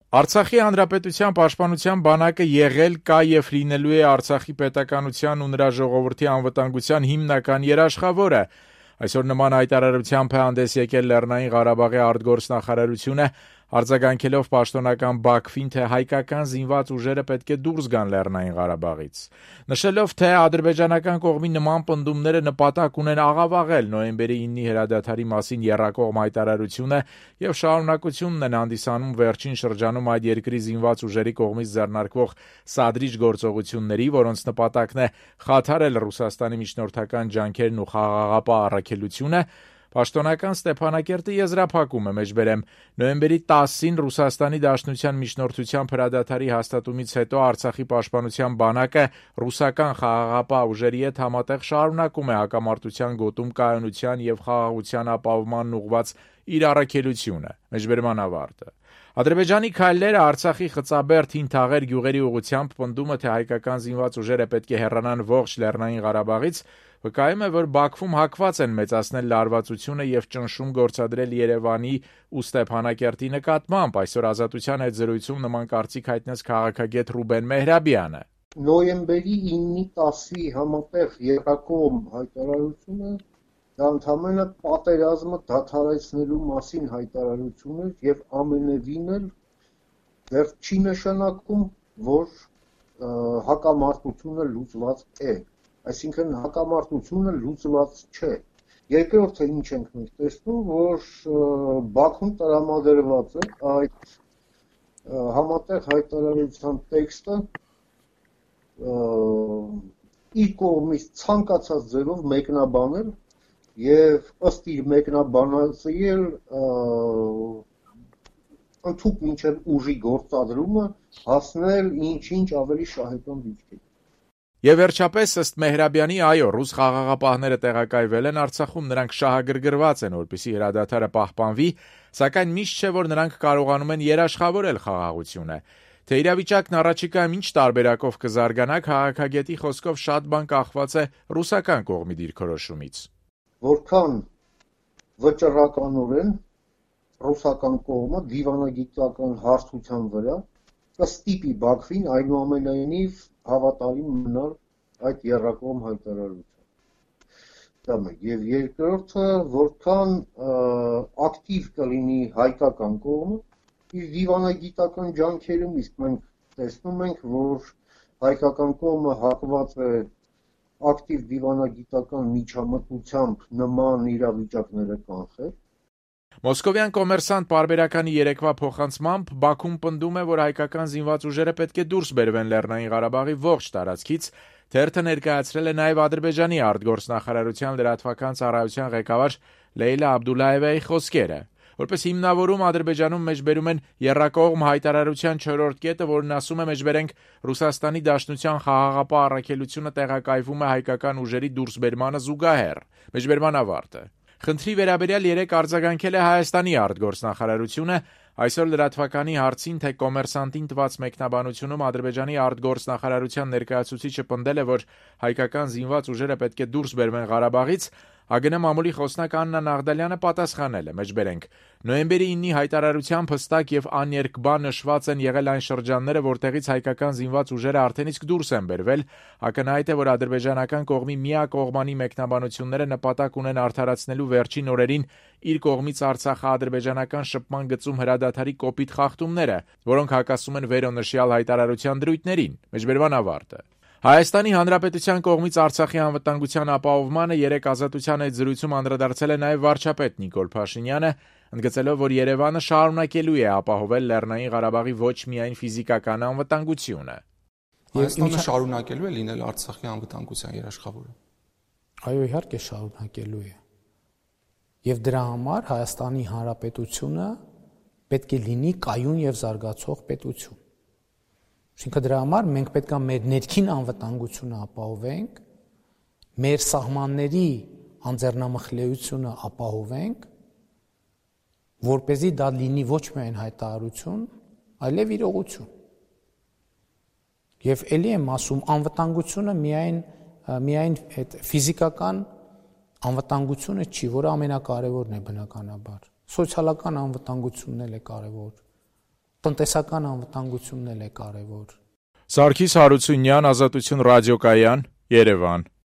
Արցախի հանրապետության պաշտպանության բանակը եղել, կա եւ լինելու է Արցախի պետականության ու նրա ժողովրդի անվտանգության հիմնական երաշխավորը։ Այսօր նման հայտարարությամբ է հանդես եկել Լեռնային Ղարաբաղի արտգործնախարարությունը, արձագանքելով պաշտոնական Բաքվին, թե հայկական զինված ուժերը պետք է դուրս գան Լեռնային Ղարաբաղից, նշելով, թե ադրբեջանական կողմի նման պնդումները նպատակ ունեն աղավաղել նոյեմբերի 9-ի հրադադարի մասին եռակողմ հայտարարությունը եւ շարունակությունն են հանդիսանում վերջին շրջանում այդ երկրի զինված ուժերի կողմից ձեռնարկվող սադրիչ գործողությունների, որոնց նպատակն է խաթարել Ռուսաստանի միջնորդական ջանքերն ու խաղաղապահ առաքելությունը։ Պաշտոնական Ստեփանակերտի եզրափակում է մեջբերեմ նոյեմբերի 10-ին Ռուսաստանի Դաշնության միջնորդությամբ հրադադարի հաստատումից հետո Արցախի պաշտպանության բանակը ռուսական խաղաղապահ ուժերի հետ համատեղ շարունակում է հակամարտության գոտում կայունության եւ խաղաղության ապահովմանն ուղղված իր առաքելությունը։ Մեջբերման ավարտը։ Ադրբեջանի քայլերը Արցախի Խծաբերդ Հինթաղեր գյուղերի ուղղությամբ պնդումը, թե հայկական զինված ուժերը պետք է հեռանան ողջ Լեռնային Ղարաբաղից, վկայում է, որ Բաքվում հակված են մեծացնել լարվածությունը եւ ճնշում գործադրել Երևանի ու Ստեփանակերտի նկատմամբ։ Այսօր Ազատության հետ զրույցում նման կարծիք հայտնեց քաղաքագետ Ռուբեն Մեհրաբյանը։ Նոյեմբերի 9-ի 10-ի համատեղ եռակողմ հայտարարությունը դա ընդհանրապես պատերազմը դադարեցնելու մասին հայտարարություն էր եւ ամենևին էլ դեռ չի նշանակում, որ հակամարտությունը լուծված է։ Այսինքն հակամարտությունը լուծված չէ։ Երկրորդը ինչ ենք մենք տեսնում, որ Բաքվում տրամադրված է այդ համատեղ հայտարարության տեքստը իր կողմից ցանկացած ձևով մեկնաբանել եւ ըստ իր մեկնաբանածի էլ ընդհանուր մինչև ուժի գործադրումը հասնել ինչ-ինչ ավելի շահեկան դիրքերի։ Եվ վերջապես, ըստ Մեհրաբյանի, այո, ռուս խաղաղապահները տեղակայվել են Արցախում, նրանք շահագրգռված են, որպեսզի հրադադարը պահպանվի, սակայն միշտ չէ, որ նրանք կարողանում են երաշխավորել խաղաղությունը։ Թե իրավիճակն առաջիկայում ինչ տարբերակով կզարգանա, քաղաքագետի խոսքով շատ բան կախված է ռուսական կողմի դիրքորոշումից։ Որքան վճռականորեն ռուսական կողմը դիվանագիտական հարթության վրա կստիպի Բաքվին այնուամենայնիվ հավատարիմ մնալ այդ եռակողմ հայտարարությանը։ Դա մեկ։ Եվ երկրորդը, որքան ակտիվ կլինի հայկական կողմը իր դիվանագիտական ջանքերում, իսկ մենք տեսնում ենք, որ հայկական կողմը հակված է ակտիվ դիվանագիտական միջամտությամբ նման իրավիճակները կանխել։ Մոսկովյան կոմերսանտ պարբերականի երեկվա փոխանցմամբ Բաքուն պնդում է, որ հայկական զինված ուժերը պետք է դուրս բերվեն Լեռնային Ղարաբաղի ողջ տարածքից։ Թերթը ներկայացրել է նաև Ադրբեջանի արտգործնախարարության լրատվական ծառայության ղեկավար Լեյլա Աբդուլլայևայի խոսքերը։ Որպես հիմնավորում Ադրբեջանում մեջբերում են եռակողմ հայտարարության 4-րդ կետը, որն ասում է մեջբերենք Ռուսաստանի Դաշնության խաղաղապահ առաքելությունը տեղակայվում է հայկական ուժերի դուրսբերմանը զուգահեռ։ Մեջբերման ավարտը։ Խնդրի վերաբերյալ երեկ արձագանքել է Հայաստանի արտգործնախարարությունը, այսօր լրատվականի հարցին, թե կոմերսանտին տված մեկնաբանությունում Ադրբեջանի արտգործնախարարության ներկայացուցիչը պնդել է, որ հայկական զինված ուժերը պետք է դուրս բերվեն Ղարաբաղից, ԱԳՆ մամուլի խոսնակ Աննա Նաղդալյանը պատասխանել է, մեջբերենք. Նոյեմբերի 9-ի հայտարարությամբ հստակ եւ աներկբա նշված են եղել այն շրջանները, որտեղից հայկական զինված ուժերը արդեն իսկ դուրս են բերվել, ակնհայտ է, որ ադրբեջանական կողմի միակողմանի մեկնաբանությունները նպատակ ունեն արդարացնելու վերջին օրերին իր կողմից Արցախա-ադրբեջանական շփման գծում հրադադարի կոպիտ խախտումները, որոնք հակասում են վերոնշյալ հայտարարության դրույթներին, մեջբերման ավարտը։ Հայաստանի Հանրապետության կողմից Արցախի անվտանգության ապահովմանը երեկ Ազատության հետ զրույցում անդրադարձել է նաև վարչապետ Նիկոլ Փաշինյանը, ընդգծելով, որ Երևանը շարունակելու է ապահովել Լեռնային Ղարաբաղի ոչ միայն ֆիզիկական անվտանգությունը։ Հայաստանը շարունակելու է լինել Արցախի անվտանգության երաշխավորը։ Այո, իհարկե շարունակելու է։ Եվ դրա համար Հայաստանի Հանրապետությունը պետք է լինի կայուն եւ զարգացող պետություն։ Այսինքն դրա համար մենք պետք է մեր ներքին անվտանգությունը ապահովենք, մեր սահմանների անձեռնամխլեությունը ապահովենք, որպեսզի դա լինի ոչ միայն հայտարարություն, այլև իրողություն։ Եվ ելի եմ ասում, անվտանգությունը միայն այդ ֆիզիկական անվտանգությունը չի, որը ամենակարևորն է բնականաբար։ Սոցիալական անվտանգությունն էլ է կարևոր։ Տնտեսական անվտանգությունն էլ է կարևոր։ Սարգիս Հարությունյան, Ազատություն ռադիոկայան, Երևան։